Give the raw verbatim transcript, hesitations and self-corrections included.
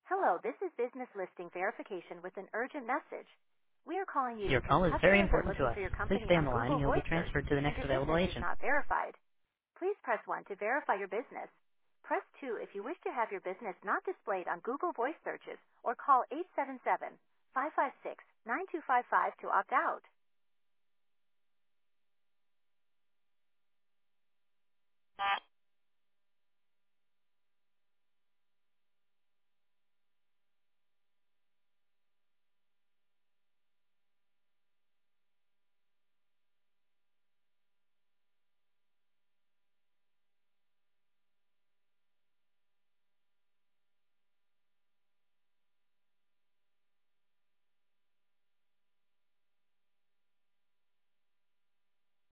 Hello, this is business listing verification with an urgent message. We are calling you Your because call is very customers are important to looking us. for your Please company stay on on the line Google and you'll be Voice Search, transferred to the and next your available business is agent. not verified. Please press one to verify your business. Press two if you wish to have your business not displayed on Google Voice searches, or call eight seven seven, five five six, nine two five five to opt out.